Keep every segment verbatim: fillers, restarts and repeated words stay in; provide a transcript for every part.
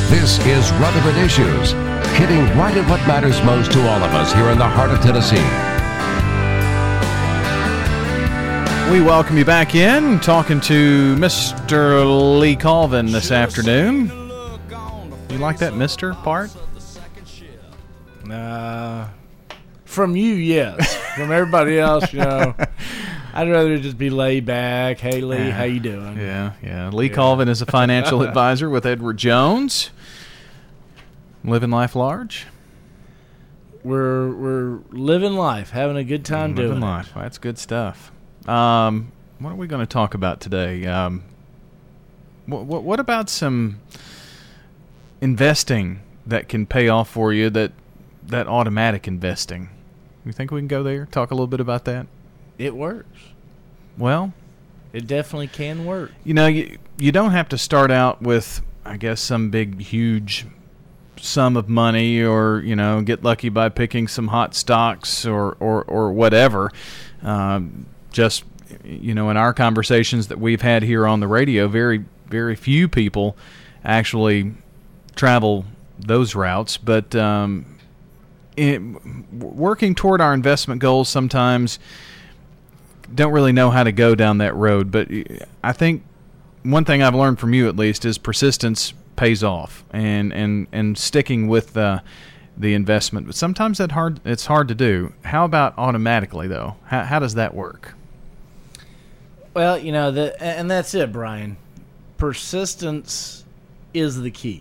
This is Relevant Issues, hitting right at what matters most to all of us here in the heart of Tennessee. We welcome you back in, talking to Mister Lee Colvin this afternoon. You like that Mister part? Uh, from you, yes. From everybody else, you know, I'd rather just be laid back. Hey, Lee, Yeah. how you doing? Yeah, yeah. Lee Colvin is a financial advisor with Edward Jones. Living life large. We're we're living life, having a good time Living doing life. Well, that's good stuff. Um, what are we going to talk about today? Um, what, what, what about some investing that can pay off for you? That that automatic investing. You think we can go there? Talk a little bit about that. it. It works. Well, It definitely can work. you know, you you don't have to start out with, I guess, some big, huge sum of money, or you know, get lucky by picking some hot stocks or or or whatever. Um, just you know, in our conversations that we've had here on the radio, very very few people actually travel those routes. But um, it, working toward our investment goals, sometimes don't really know how to go down that road. But I think one thing I've learned from you, at least, is persistence pays off, and and and sticking with the the investment. But sometimes that hard it's hard to do. How about automatically though? How how does that work? Well, you know, the, and that's it, Brian. Persistence is the key.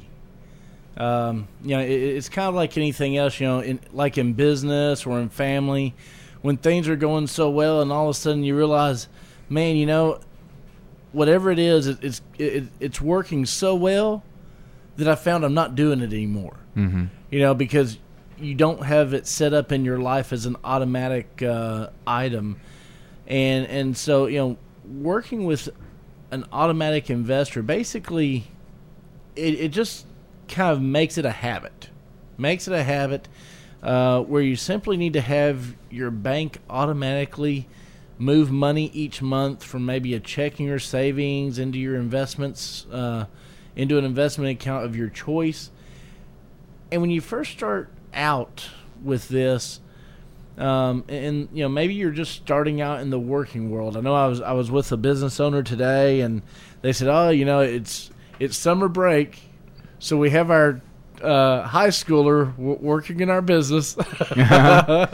Um, you know, it, it's kind of like anything else, you know, in, like in business or in family, when things are going so well and all of a sudden you realize, man, you know, whatever it is, it, it's it, it's working so well that I found I'm not doing it anymore. Mm-hmm. You know, because you don't have it set up in your life as an automatic uh, item. And and so, you know, working with an automatic investor, basically, it, it just kind of makes it a habit. Makes it a habit uh, where you simply need to have your bank automatically move money each month from maybe a checking or savings into your investments, uh, into an investment account of your choice. And when you first start out with this, um, and you know, maybe you're just starting out in the working world. I know I was I was with a business owner today, and they said, "Oh, you know, it's it's summer break, so we have our uh, high schooler w- working in our business." uh,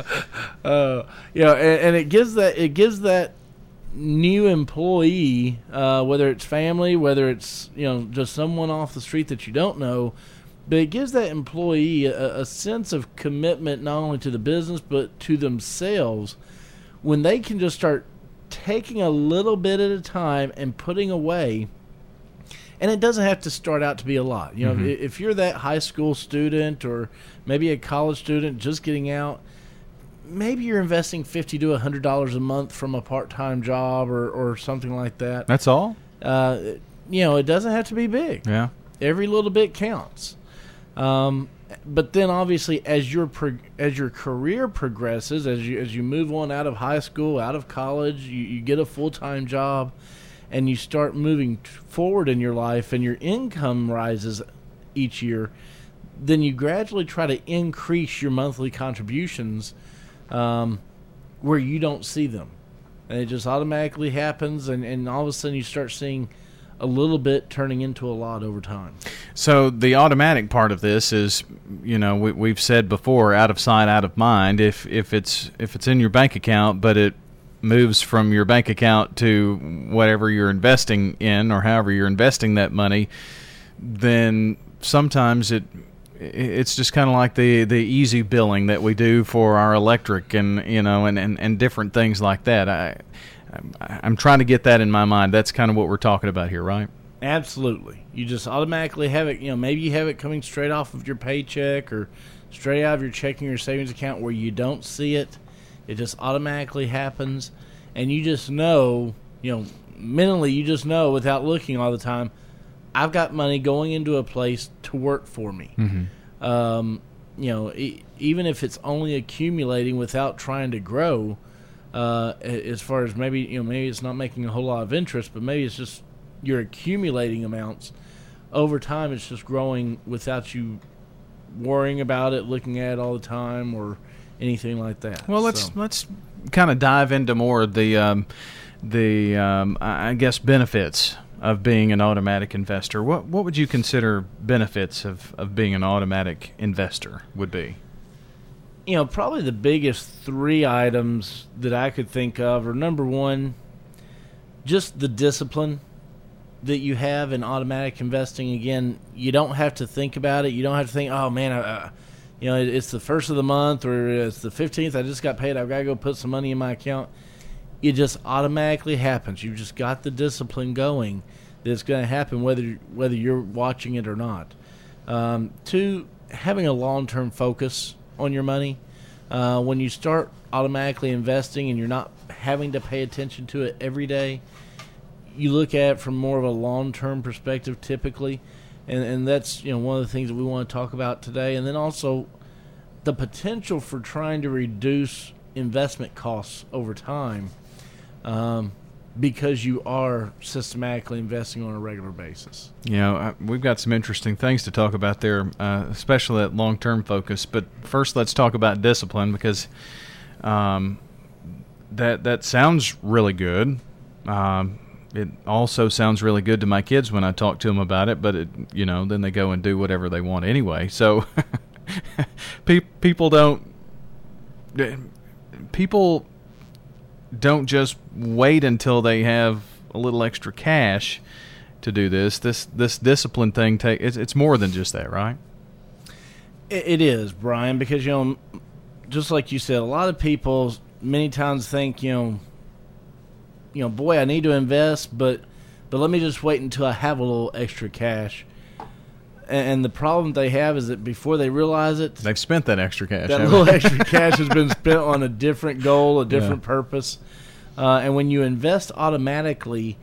you know, and, and it gives that it gives that new employee, uh, whether it's family, whether it's you know just someone off the street that you don't know, but it gives that employee a, a sense of commitment not only to the business but to themselves when they can just start taking a little bit at a time and putting away. And it doesn't have to start out to be a lot. You know, Mm-hmm. if you're that high school student or maybe a college student just getting out, maybe you're investing fifty to a hundred dollars a month from a part-time job or, or something like that. That's all? Uh, you know, it doesn't have to be big. Yeah. Every little bit counts. Um, but then, obviously, as your pro- as your career progresses, as you as you move on out of high school, out of college, you, you get a full-time job, and you start moving t- forward in your life, and your income rises each year, then you gradually try to increase your monthly contributions um, where you don't see them. And it just automatically happens, and, and all of a sudden you start seeing a little bit turning into a lot over time. So the automatic part of this is, you know, we, we've said before, out of sight, out of mind. If if it's if it's in your bank account, but it moves from your bank account to whatever you're investing in, or however you're investing that money, then sometimes it it's just kind of like the the easy billing that we do for our electric and you know and, and, and different things like that. I I'm trying to get that in my mind. That's kind of what we're talking about here, right? Absolutely. You just automatically have it, you know, maybe you have it coming straight off of your paycheck or straight out of your checking or savings account where you don't see it. It just automatically happens, and you just know, you know, mentally you just know without looking all the time, I've got money going into a place to work for me. Mm-hmm. Um, you know, e- even if it's only accumulating without trying to grow, uh, as far as maybe, you know, maybe it's not making a whole lot of interest, but maybe it's just you're accumulating amounts. over time it's just growing without you worrying about it, looking at it all the time, or anything like that. Well, let's So, let's kind of dive into more of the um, the um, I guess benefits of being an automatic investor. What what would you consider benefits of, of being an automatic investor would be? you know, probably the biggest three items that I could think of are, number one, just the discipline that you have in automatic investing. Again, you don't have to think about it. You don't have to think, oh, man, uh, you know, it's the first of the month or it's the fifteenth. I just got paid. I've got to go put some money in my account. It just automatically happens. You've just got the discipline going that it's going to happen whether, whether you're watching it or not. Um, two, having a long-term focus on your money. Uh, when you start automatically investing and you're not having to pay attention to it every day, you look at it from more of a long-term perspective typically, and, and that's, you know, one of the things that we want to talk about today. And then also the potential for trying to reduce investment costs over time, um, because you are systematically investing on a regular basis. You know, I, we've got some interesting things to talk about there, uh, especially that long-term focus. But first, let's talk about discipline, because um, that that sounds really good. Um, it also sounds really good to my kids when I talk to them about it. But it, you know, then they go and do whatever they want anyway. So pe- people don't people. don't just wait until they have a little extra cash to do this. This this discipline thing, take it's, it's more than just that, right? It, it is, Brian, because, you know, just like you said, a lot of people many times think, you know, you know, boy, I need to invest, but but let me just wait until I have a little extra cash. And, and the problem they have is that before they realize it, they've spent that extra cash. That little extra cash has been spent on a different goal, a different yeah. purpose. Uh, and when you invest automatically,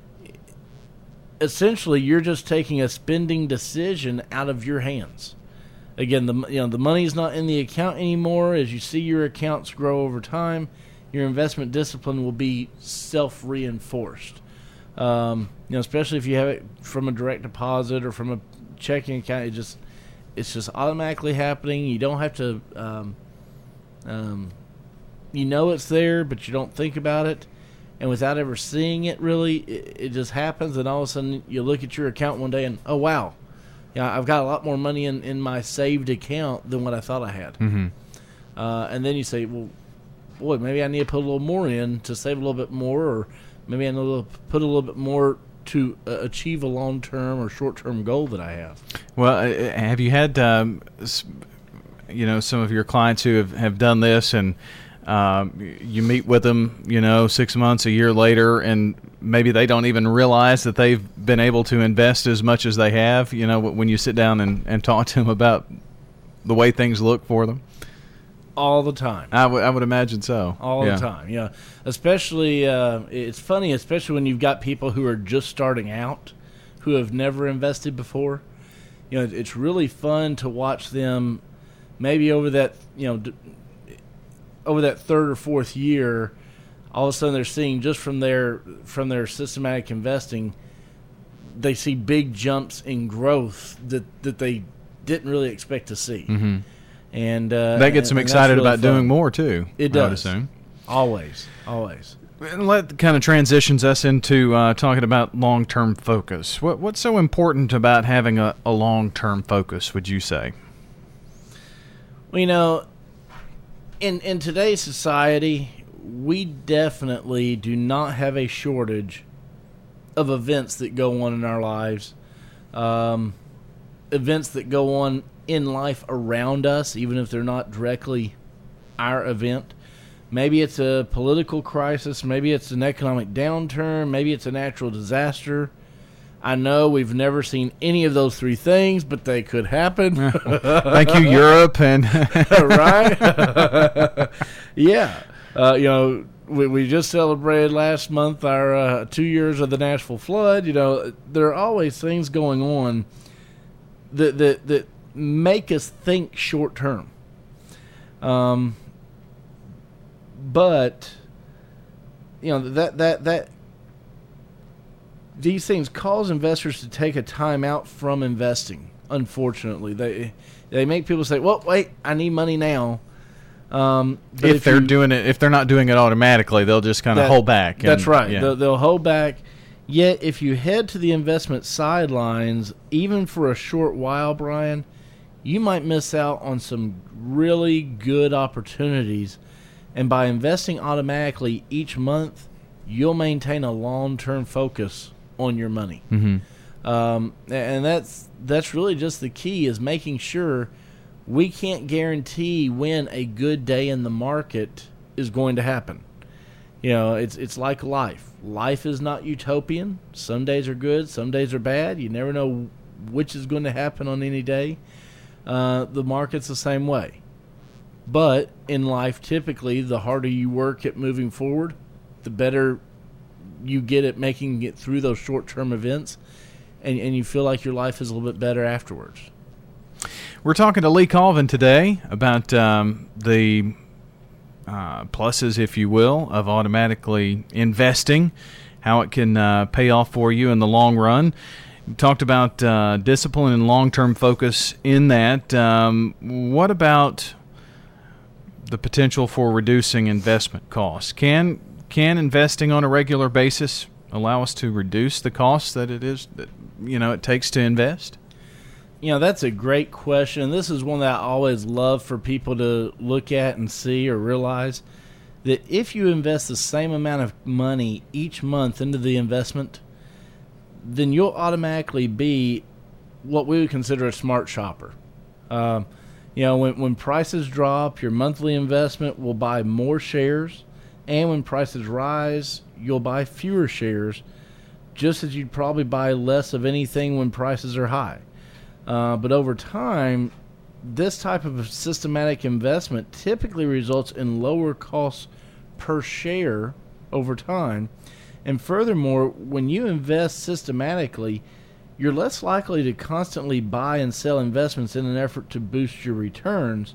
essentially you're just taking a spending decision out of your hands. Again, the you know the money's not in the account anymore. As you see your accounts grow over time, your investment discipline will be self-reinforced. Um, you know, especially if you have it from a direct deposit or from a checking account, it just it's just automatically happening. You don't have to, um, um, you know it's there, but you don't think about it. And without ever seeing it, really, it, it just happens. And all of a sudden, you look at your account one day and, oh, wow, yeah, I've got a lot more money in, in my saved account than what I thought I had. Mm-hmm. Uh, and then you say, well, boy, maybe I need to put a little more in to save a little bit more, or maybe I need to put a little bit more to uh, achieve a long-term or short-term goal that I have. Well, uh, have you had, um, you know, some of your clients who have, have done this, and um, you meet with them, you know, six months, a year later, and maybe they don't even realize that they've been able to invest as much as they have, you know, when you sit down and, and talk to them about the way things look for them? All the time. I would I would imagine so. All yeah. the time, yeah. Especially, uh, it's funny, especially when you've got people who are just starting out, who have never invested before. You know, it's really fun to watch them maybe over that, you know, d- over that third or fourth year, all of a sudden they're seeing just from their, from their systematic investing, they see big jumps in growth that, that they didn't really expect to see. Mm-hmm. And uh, that gets them excited really about fun. Doing more too. It does. I would assume. Always, always. And that kind of transitions us into uh, talking about long-term focus. What what's so important about having a, a long-term focus, would you say? Well, you know, in in today's society, we definitely do not have a shortage of events that go on in our lives, um, events that go on in life around us, even if they're not directly our event. Maybe it's a political crisis, maybe it's an economic downturn, maybe it's a natural disaster. I know we've never seen any of those three things, but they could happen. Thank you, Europe. And right? Yeah. Uh, you know, we, we just celebrated last month our uh, two years of the Nashville flood. You know, there are always things going on that that, that make us think short term. Um, but you know that that that these things cause investors to take a time out from investing. Unfortunately, they they make people say, "Well, wait, I need money now." Um, but if, if they're you, doing it, if they're not doing it automatically, they'll just kind of that, hold back. And, that's right. Yeah. They'll, they'll hold back. Yet, if you head to the investment sidelines, even for a short while, Brian, you might miss out on some really good opportunities. And by investing automatically each month, you'll maintain a long-term focus on your money. Mm-hmm. Um, and that's that's really just the key, is making sure we can't guarantee when a good day in the market is going to happen. You know, it's it's like life. Life is not utopian. Some days are good, some days are bad. You never know which is going to happen on any day. Uh, the market's the same way. But in life, typically, the harder you work at moving forward, the better you get at making it through those short-term events, and, and you feel like your life is a little bit better afterwards. We're talking to Lee Colvin today about um, the uh, pluses, if you will, of automatically investing, how it can uh, pay off for you in the long run. We talked about uh, discipline and long-term focus in that. Um, what about the potential for reducing investment costs? Can can investing on a regular basis allow us to reduce the costs that it is that you know it takes to invest? You know, that's a great question. This is one that I always love for people to look at and see or realize, that if you invest the same amount of money each month into the investment, then you'll automatically be what we would consider a smart shopper. Um, you know, when, when prices drop, your monthly investment will buy more shares, and when prices rise, you'll buy fewer shares, just as you'd probably buy less of anything when prices are high. Uh, but over time, this type of systematic investment typically results in lower costs per share over time. And furthermore, when you invest systematically, you're less likely to constantly buy and sell investments in an effort to boost your returns.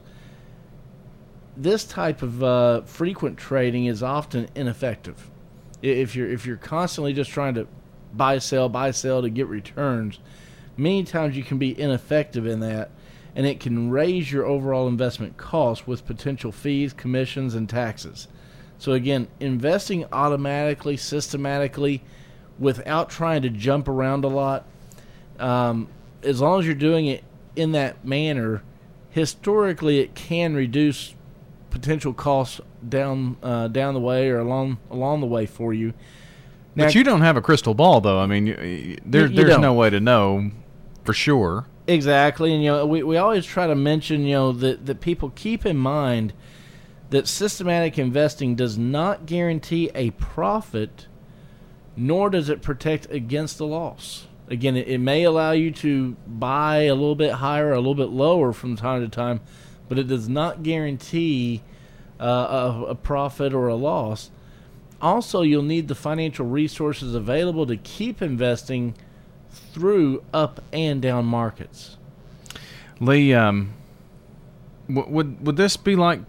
This type of uh, frequent trading is often ineffective. If you're if you're constantly just trying to buy, sell, buy, sell to get returns, many times you can be ineffective in that, and it can raise your overall investment costs with potential fees, commissions, and taxes. So again, investing automatically, systematically, without trying to jump around a lot, um, as long as you're doing it in that manner, historically it can reduce potential costs down uh, down the way or along along the way for you. Now, But you don't have a crystal ball, though. I mean, you, you, there, you there's don't. no way to know for sure. Exactly, and you know we, we always try to mention you know that, that people keep in mind that systematic investing does not guarantee a profit, nor does it protect against a loss. Again, it, it may allow you to buy a little bit higher, a little bit lower from time to time, but it does not guarantee uh, a, a profit or a loss. Also, you'll need the financial resources available to keep investing through up and down markets. Lee, um, w- would would this be like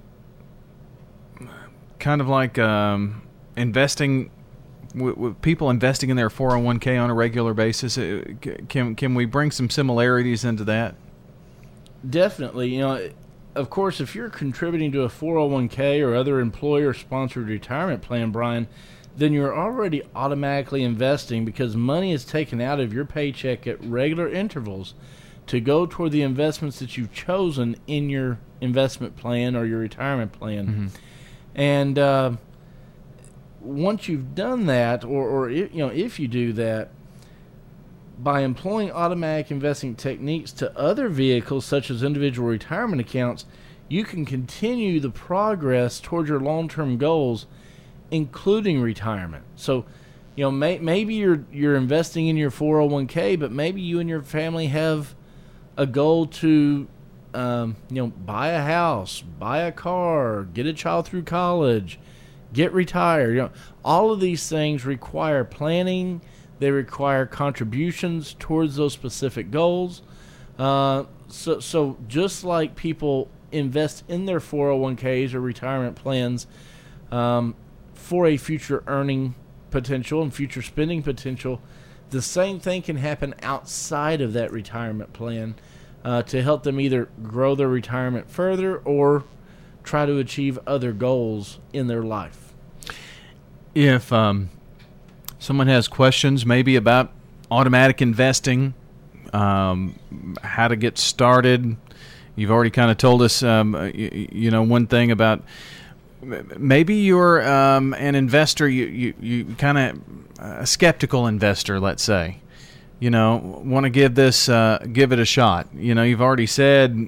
kind of like um, investing with, with people investing in their four oh one k on a regular basis? Uh, Can can we bring some similarities into that? Definitely. You know, of course, if you're contributing to a four oh one k or other employer-sponsored retirement plan, Brian, then you're already automatically investing because money is taken out of your paycheck at regular intervals to go toward the investments that you've chosen in your investment plan or your retirement plan. Mm-hmm. And uh, once you've done that, or, or if, you know, if you do that, by employing automatic investing techniques to other vehicles such as individual retirement accounts, you can continue the progress towards your long-term goals, including retirement. So, you know, may, maybe you're you're investing in your four oh one k, but maybe you and your family have a goal to, um, you know, buy a house, buy a car, get a child through college, get retired. You know, all of these things require planning. They require contributions towards those specific goals. Uh, so, so just like people invest in their four oh one k's or retirement plans um, for a future earning potential and future spending potential, the same thing can happen outside of that retirement plan uh, to help them either grow their retirement further or try to achieve other goals in their life. If um, someone has questions maybe about automatic investing, um, how to get started, you've already kind of told us, um, you, you know, one thing about maybe you're um, an investor, you, you, you kind of a skeptical investor, let's say, you know, want to give this, uh, give it a shot. You know, you've already said,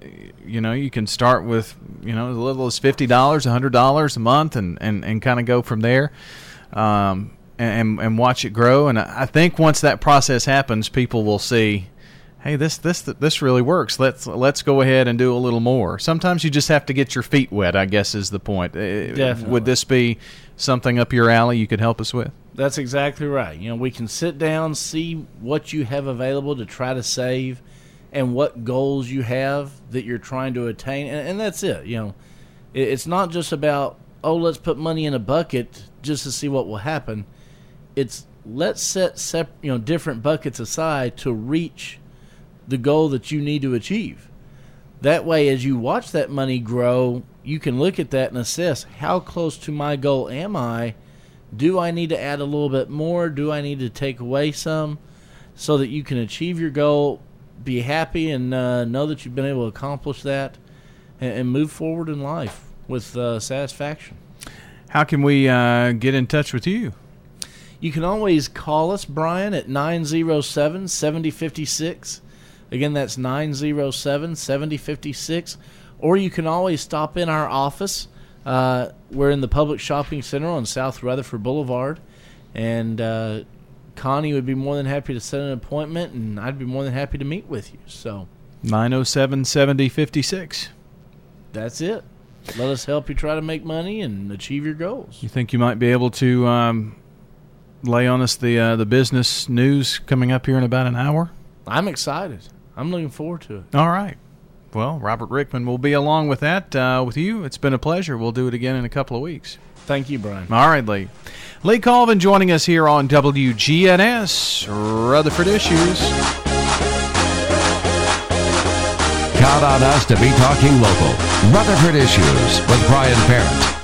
you know, you can start with, you know, as little as fifty dollars, one hundred dollars a month and, and, and kind of go from there um, and, and watch it grow. And I think once that process happens, people will see, hey, this this this really works. Let's let's go ahead and do a little more. Sometimes you just have to get your feet wet, I guess is the point. Definitely. Would this be something up your alley you could help us with? That's exactly right. You know, we can sit down, see what you have available to try to save and what goals you have that you're trying to attain. And, and that's it. You know, it, it's not just about, oh, let's put money in a bucket just to see what will happen. It's let's set sep- you know, different buckets aside to reach the goal that you need to achieve. That way, as you watch that money grow, you can look at that and assess, how close to my goal am I? Do I need to add a little bit more? Do I need to take away some so that you can achieve your goal, be happy, and uh, know that you've been able to accomplish that and, and move forward in life with uh, satisfaction? How can we uh, get in touch with you? You can always call us, Brian, at nine oh seven, seven oh five six. Again, that's nine oh seven, seven oh five six. Or you can always stop in our office. Uh, we're in the Public Shopping Center on South Rutherford Boulevard. And uh, Connie would be more than happy to set an appointment, and I'd be more than happy to meet with you. So nine oh seven, seven oh five six. That's it. Let us help you try to make money and achieve your goals. You think you might be able to um, lay on us the uh, the business news coming up here in about an hour? I'm excited. I'm looking forward to it. All right. Well, Robert Rickman will be along with that uh, with you. It's been a pleasure. We'll do it again in a couple of weeks. Thank you, Brian. All right, Lee. Lee Colvin joining us here on W G N S Rutherford Issues. Count on us to be talking local. Rutherford Issues with Brian Parent.